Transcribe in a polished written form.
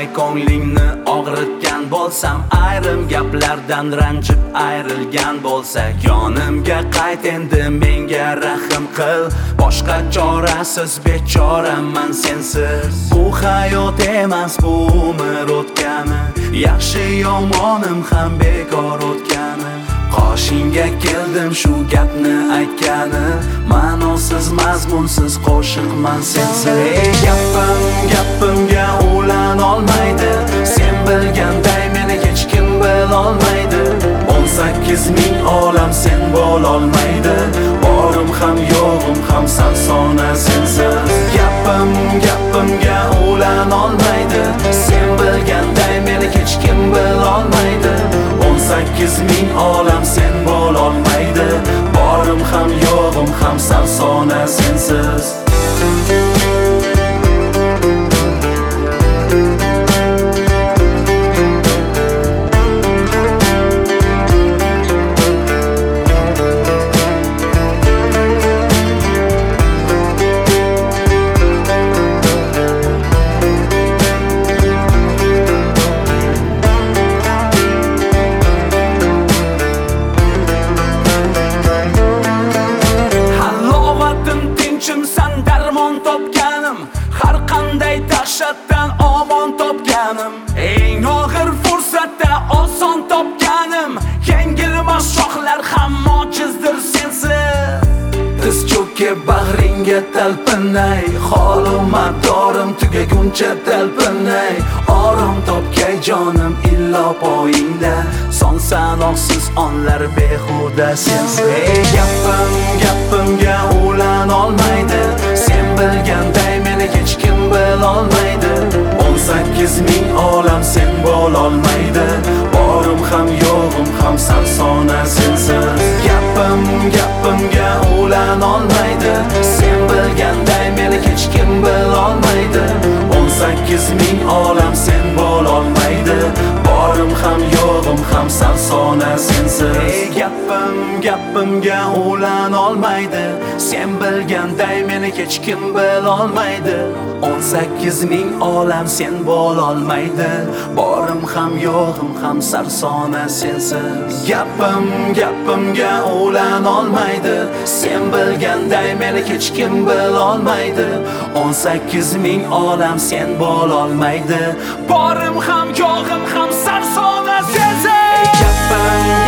ko'nglingni og'ritgan bo'lsam, ayrim gaplardan ranjib ayrilgan bo'lsak, yonimga qayt endi, menga rahm qil. Boshqa chorasiz bechoraman sensiz. Bu hayot emas, bu umr o'tgani, yaxshi yomonim ham bekor o'tgani. Qoshingga keldim shu gapni aytgani, ma'nosiz mazmunsiz qo'shiqman sensiz. Gapimga ulan olmaydi, sen bilganday meni hech kim bilolmaydi. 18 ming olam sen bo'lolmaydi, borim ham yo'g'im ham sarsona sensiz. Gapimga ulan olmaydi, sen bilganday meni hech kim bilolmaydi. 18 ming olam sen bo'lolmaydi, borim ham yo'g'im ham sarsona sensiz. Har qanday dahshatdan omon topganim, eng og'ir fursatda oson topganim. Yengilmas shohlar ham mojizdir sensiz. Tiz cho'kib bag'ringga talpinay, holim madorim tugaguncha talpinay. Orom topgay jonim illo poyingda, son sanoqsiz onlar behuda sensiz. Gapimga ulan olmaydi, sen bilganday meni hech kim bilolmaydi. 18 ming olam sen bo'lolmaydi, borim ham yo'g'im ham sarsona sensiz. Gapimga ulan olmaydi, sen bilganday meni hech kim bilolmaydi. 18 ming olam sen bo'lolmaydi, borim ham yo'g'im ham sarsona sensiz. Gapimga ulan olmaydi, sen bilganday meni hech kim bilolmaydi. 18 ming olam sen bo'lolmaydi, borim ham yo'g'im ham sarsona sensiz. Gapimga ulan olmaydi, sen bilganday meni hech kim bilolmaydi. 18 ming olam sen bo'lolmaydi, borim ham yo'g'im ham sarsona sensiz.